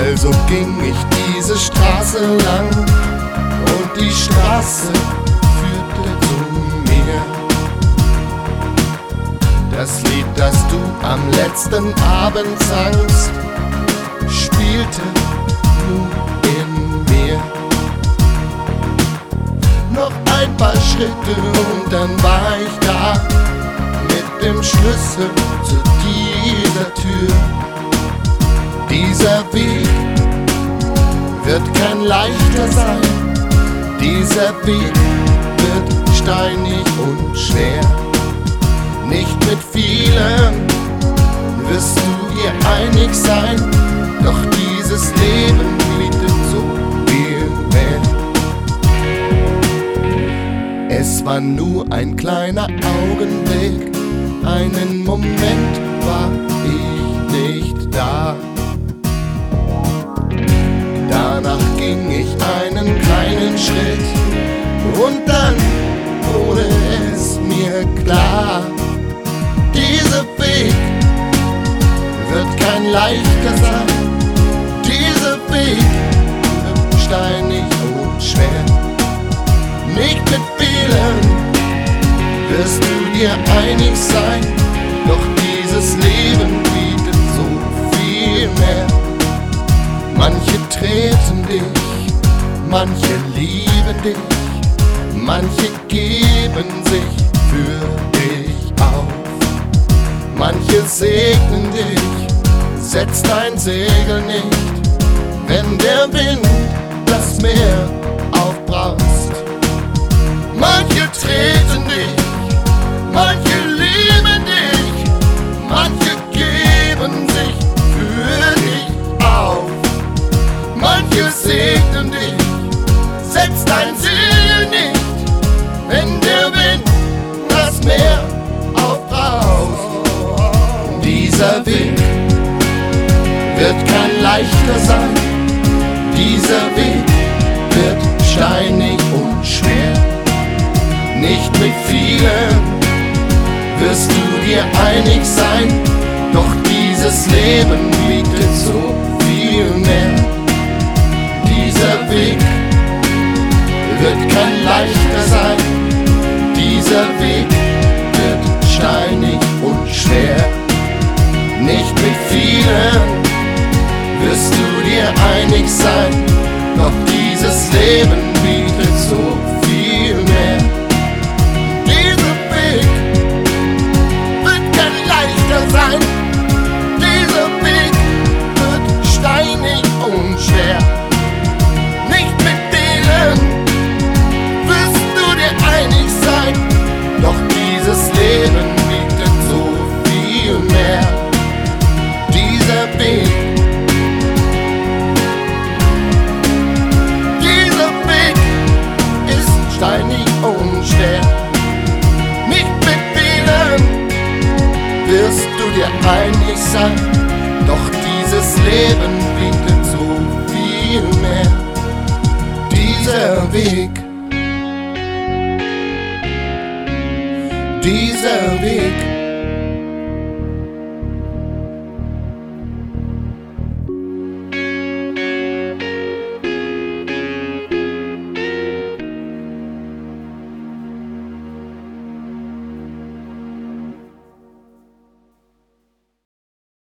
Also ging ich diese Straße lang und die Straße führte zu mir. Das Lied, das du am letzten Abend sangst, spielte nun in mir. Noch ein paar Schritte und dann war ich da, mit dem Schlüssel zu dieser Tür. Dieser Weg wird kein leichter sein, dieser Weg wird steinig und schwer. Nicht mit vielen wirst du dir einig sein, doch dieses Leben bietet so viel mehr. Es war nur ein kleiner Augenblick, einen Moment war ich nicht da. Danach ging ich einen kleinen Schritt und dann wurde es mir klar, dieser Weg wird kein leichter sein, dieser Weg wird steinig und schwer. Nicht mit vielen wirst du dir einig sein, doch dieses Leben bietet so viel mehr. Manche treten dich, manche lieben dich, manche geben sich für dich auf. Manche segnen dich, setz dein Segel nicht, wenn der Wind das Meer aufbraust. Manche treten dich, manche lieben dich, manche geben sich für dich auf. Manche segnen dich, setz dein Segel nicht, wenn der Wind das Meer aufbraust. Dieser Weg wird kein leichter sein, dieser Weg wird steinig und schwer. Nicht mit vielen wirst du dir einig sein, doch dieses Leben bietet so viel mehr. Dieser Weg wird kein leichter sein, dieser Weg wird steinig und schwer. Nicht mit vielen wirst du dir einig sein, doch dieses Leben bietet so viel mehr. Dieser Weg wird kein leichter sein, dieser Weg wird steinig und schwer. Nicht mit denen wirst du dir einig sein, doch dieses Leben bietet so viel mehr. Dieser Weg ist steinig und schwer. Nicht mit denen wirst du dir einig sein, doch dieses Leben bietet so viel mehr. Dieser Weg, dieser Weg